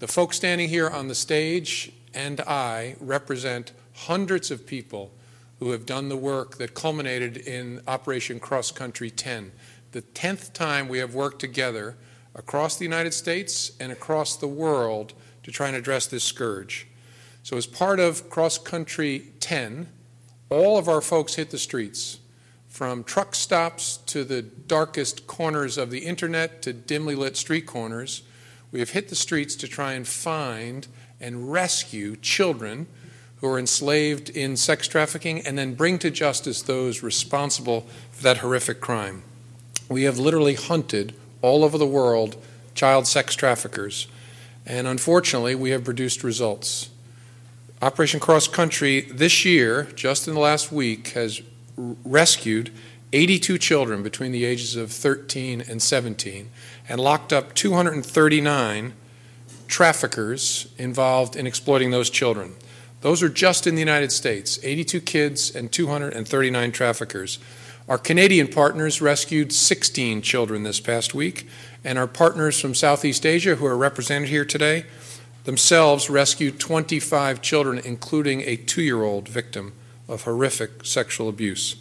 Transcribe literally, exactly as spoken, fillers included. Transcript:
The folks standing here on the stage and I represent hundreds of people who have done the work that culminated in Operation Cross Country ten, the tenth time we have worked together across the United States and across the world to try and address this scourge. So as part of Cross Country ten, all of our folks hit the streets, from truck stops to the darkest corners of the internet to dimly lit street corners. We have hit the streets to try and find and rescue children who are enslaved in sex trafficking and then bring to justice those responsible for that horrific crime. We have literally hunted all over the world child sex traffickers, and unfortunately we have produced results. Operation Cross Country this year, just in the last week, has rescued eighty-two children between the ages of thirteen and seventeen and locked up two hundred thirty-nine traffickers involved in exploiting those children. Those are just in the United States, eighty-two kids and two hundred thirty-nine traffickers. Our Canadian partners rescued sixteen children this past week, and our partners from Southeast Asia, who are represented here today, themselves rescued twenty-five children, including a two-year-old victim of horrific sexual abuse.